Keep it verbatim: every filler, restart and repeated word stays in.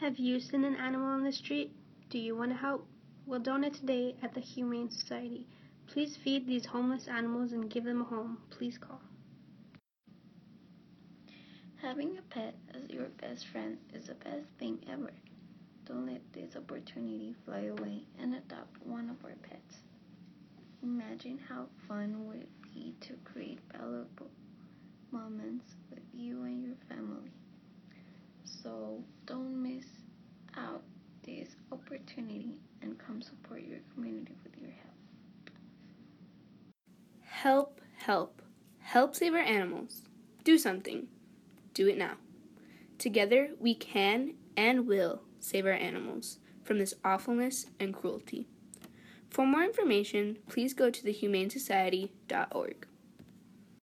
Have you seen an animal on the street? Do you want to help? Well, donate today at the Humane Society. Please feed these homeless animals and give them a home. Please call. Having a pet as your best friend is the best thing ever. Don't let this opportunity fly away and adopt one of our pets. Imagine how fun it would be to create valuable moments with you and your family. So don't miss out this opportunity and come support your community with your help. Help, help. Help save our animals. Do something. Do it now. Together we can and will save our animals from this awfulness and cruelty. For more information, please go to the humane society dot org.